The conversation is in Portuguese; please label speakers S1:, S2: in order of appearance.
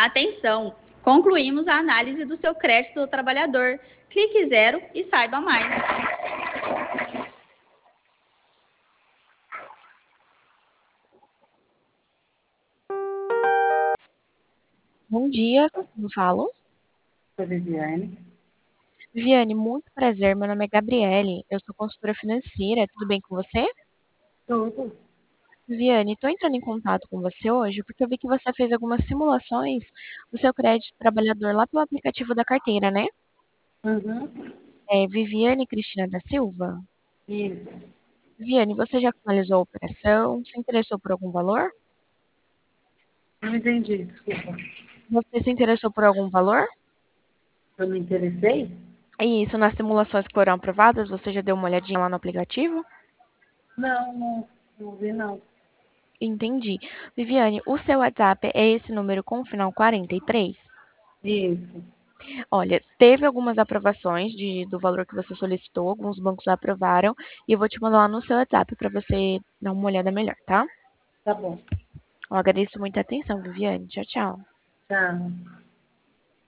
S1: Atenção! Concluímos a análise do seu crédito do trabalhador. Clique 0 e saiba mais.
S2: Bom dia, como falo?
S3: Sou Viviane.
S2: Viviane, muito prazer. Meu nome é Gabriele. Eu sou consultora financeira. Tudo bem com você?
S3: Tudo.
S2: Viviane, estou entrando em contato com você hoje porque eu vi que você fez algumas simulações do seu crédito trabalhador lá pelo aplicativo da carteira, né?
S3: Uhum.
S2: É Viviane Cristina da Silva.
S3: Isso.
S2: Viviane, você já finalizou a operação? Se interessou por algum valor?
S3: Não entendi, desculpa.
S2: Você se interessou por algum valor?
S3: Eu me interessei?
S2: E isso, nas simulações que foram aprovadas, você já deu uma olhadinha lá no aplicativo?
S3: Não vi não.
S2: Entendi. Viviane, o seu WhatsApp é esse número com o final 43?
S3: Isso.
S2: Olha, teve algumas aprovações do valor que você solicitou, alguns bancos aprovaram, e eu vou te mandar lá no seu WhatsApp para você dar uma olhada melhor, tá?
S3: Tá bom.
S2: Eu agradeço muita atenção, Viviane. Tchau, tchau.
S3: Tchau.